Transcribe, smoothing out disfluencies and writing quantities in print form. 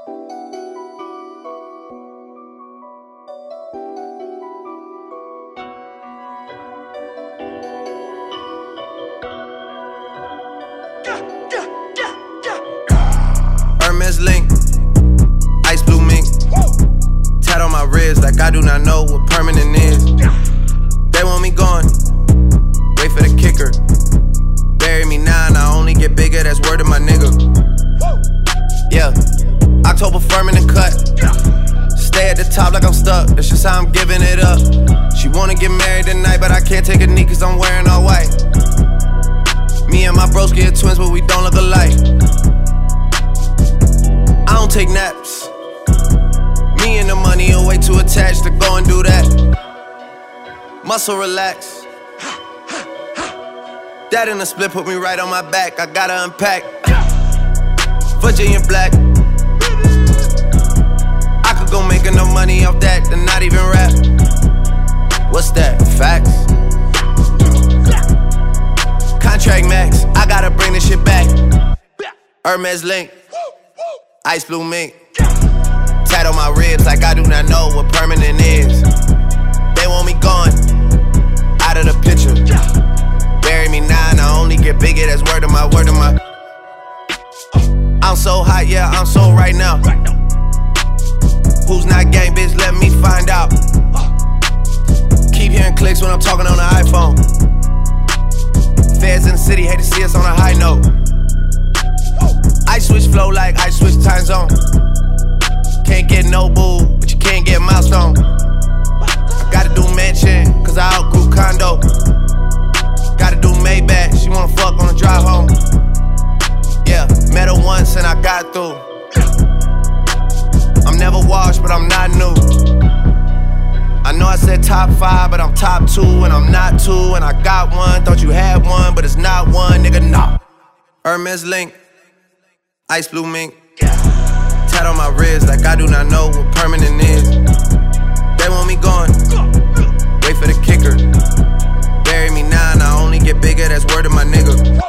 Hermes link, ice blue mink. Tat on my wrist like I do not know what permanent is. They want me gone, wait for the kicker. Bury me now and I only get bigger, that's word of my nigga. Yeah, October firm in the cut. Stay at the top like I'm stuck, that's just how I'm giving it up. She wanna get married tonight, but I can't take a knee cause I'm wearing all white. Me and my broski are twins, but we don't look alike. I don't take naps. Me and the money are way too attached to go and do that. Muscle relax. That in the split put me right on my back. I gotta unpack. Virginia black. I could go make enough money off that to not even rap. What's that? Facts. Contract max. I gotta bring this shit back. Hermes link. Ice blue mink. Tat on my ribs like I do not know what permanent is. They want me gone, out of the picture. Bury me now and I only get bigger, that's word of my. I'm so hot, yeah, I'm so right now. Who's not gang, bitch, let me find out. Keep hearing clicks when I'm talking on the iPhone. Feds in the city hate to see us on a high note. I switch flow like I switch time zone. Can't get no boo, but you can't get milestone. I gotta do mansion, cause I outgrew condo. Gotta do Maybach, she wanna fuck on the drive home. Yeah, met her once and I got through. I'm never washed, but I'm not new. I know I said top 5, but I'm top 2, and I'm not 2, and I got one. Thought you had one, but it's not one, nigga, nah. Hermes link, ice blue mink. Tat on my wrist like I do not know what permanent is. They want me gone, wait for the kicker. Bury me now and I only get bigger, that's word of my nigga.